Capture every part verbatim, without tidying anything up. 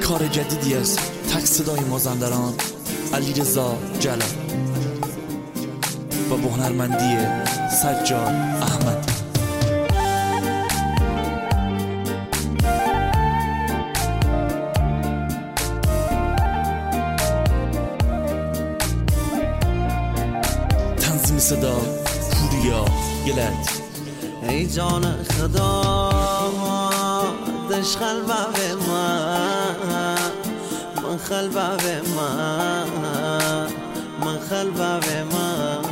کار جدیدی از تک صدای مازندران علیرضا جلال و با هنرمندی سجاد احمدی. تنظیم صدا پوریا گلت. ای جان خدا دش خلبه من من خلبه من من خلبه من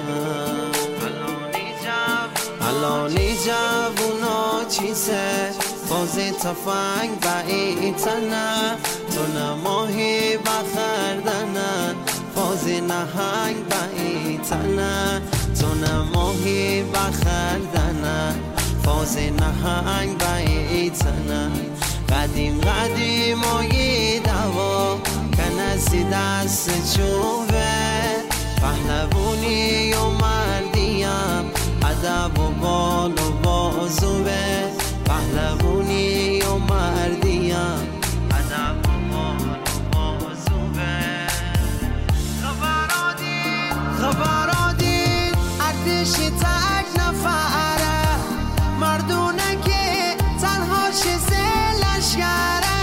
الانی جوونا چیزه بازی تفنگ بعیدنه تو نماهی بخردنه بازی نهنگ بعیدنه تو نماهی بخردنه فازی نهنگ بعیدنه قدیم قدیم آیی دوا کنسی دست چوبه پهلوونی و مردیم ادب و بال و بازوه پهلوونی و مردیم ادب و بال و بازوه خبرادین خبرادین ارتشی تک نفره مردونه که تنها شیزه لشگره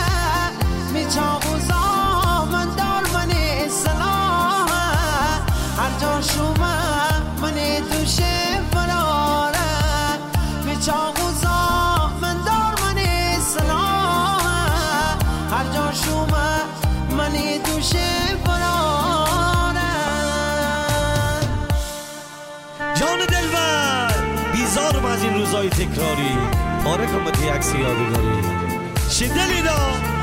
میچاقوزا من دار من سلاحه هر جا شومه من دوشه فراره میچاقوزا من دار من سلاحه هر جا شومه من دوشه فراره. جان دلبر بیزارم از این روزای تکراری پاره کن با یک سیادی داری شدلی دا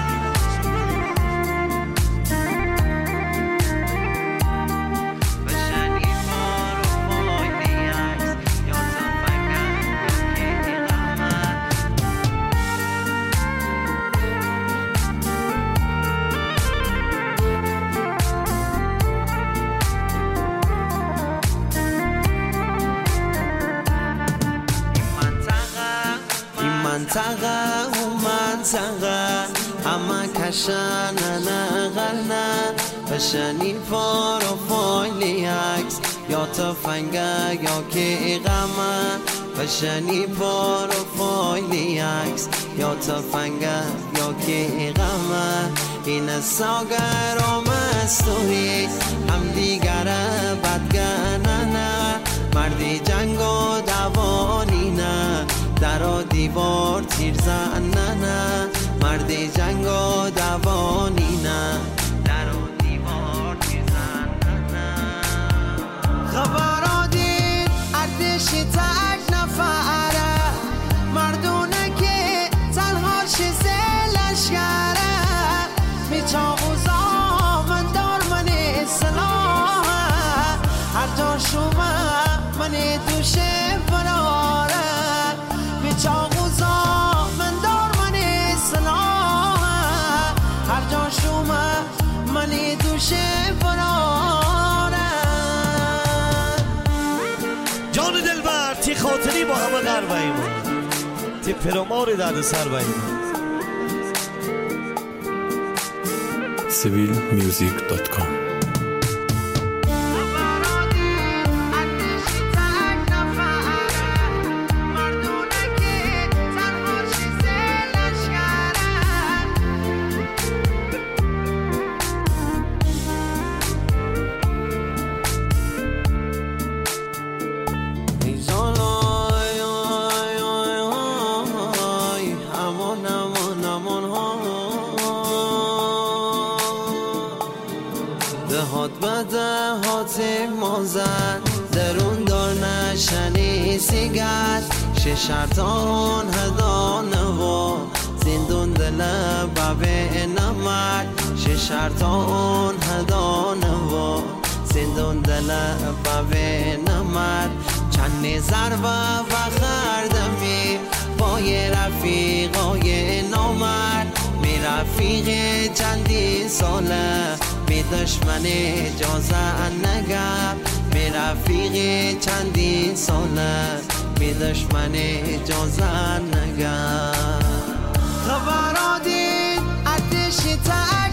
منطقه و منطقه همه کشن نقلنه بشنی فار و فایلی عکس یا تفنگه یا که غمه بشنی فار و فایلی عکس یا تفنگه یا که غمه این ساگر و مستوری هم دیگره بدگننه مردی جنگ و دوانی نه در و دیوار تیر زننه مردی جنگ و دوانی نه در و دیوار تیر زننه خبرادین ارتشی تک نفره مردونه که تنها شیزه لشگره میچاقوزا من دار من سلاحه هر جا شومه من دوشه فراره میچاقوزا من دار من سلاحه هر جا شومه من دوشه فراره. جان دلبر تی خاطری با همه غربه ایمان تی پرامار درد سر به ایمان سیویل میوزیک دات کام. دهات بده هاتی مازن درون دار نشنی سیگت ششرتان هدانه و زندون دل بابه نمک ششرتان هدانه و زندون دل بابه نمک چند ضربه و خردمی پای رفیقای نامرد می رفیق چندی ساله می دشمن اجازه نگم می رفیق چندی ساله می دشمن اجازه نگم خبرادین ارتشی تک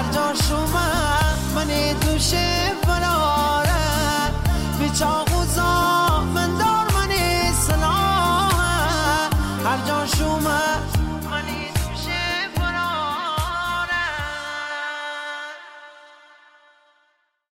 جاش